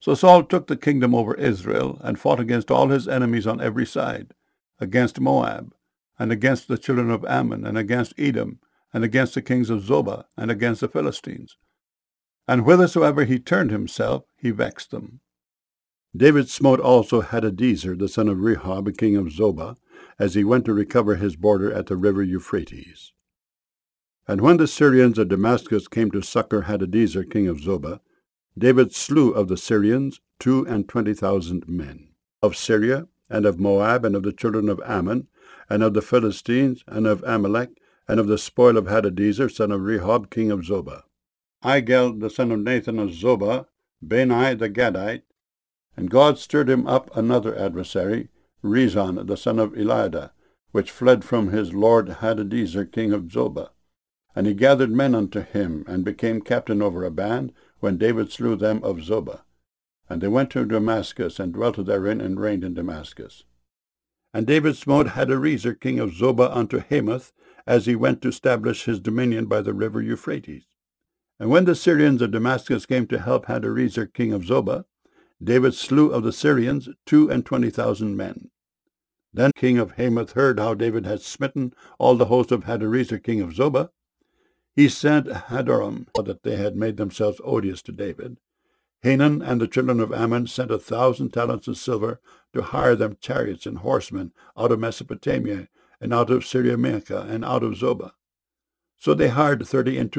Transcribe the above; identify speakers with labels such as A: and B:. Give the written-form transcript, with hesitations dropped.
A: So Saul took the kingdom over Israel and fought against all his enemies on every side, against Moab, and against the children of Ammon, and against Edom, and against the kings of Zobah, and against the Philistines. And whithersoever he turned himself, he vexed them. David smote also Hadadezer, the son of Rehob, king of Zobah, as he went to recover his border at the river Euphrates. And when the Syrians of Damascus came to succor Hadadezer, king of Zobah, David slew of the Syrians 22,000 men, of Syria, and of Moab, and of the children of Ammon, and of the Philistines, and of Amalek, and of the spoil of Hadadezer, son of Rehob, king of Zobah. Igel, the son of Nathan of Zobah, Bani the Gadite, and God stirred him up another adversary, Rezon, the son of Eliada, which fled from his lord Hadadezer, king of Zobah. And he gathered men unto him, and became captain over a band, when David slew them of Zobah. And they went to Damascus, and dwelt therein, and reigned in Damascus. And David smote Hadarezer, king of Zobah, unto Hamath, as he went to establish his dominion by the river Euphrates. And when the Syrians of Damascus came to help Hadarezer, king of Zobah, David slew of the Syrians 22,000 men. Then king of Hamath heard how David had smitten all the host of Hadarezer, king of Zobah. He sent Hadoram, that they had made themselves odious to David. Hanan and the children of Ammon sent 1,000 talents of silver to hire them chariots and horsemen out of Mesopotamia, and out of Syriamachah, and out of Zobah. So they hired 30 into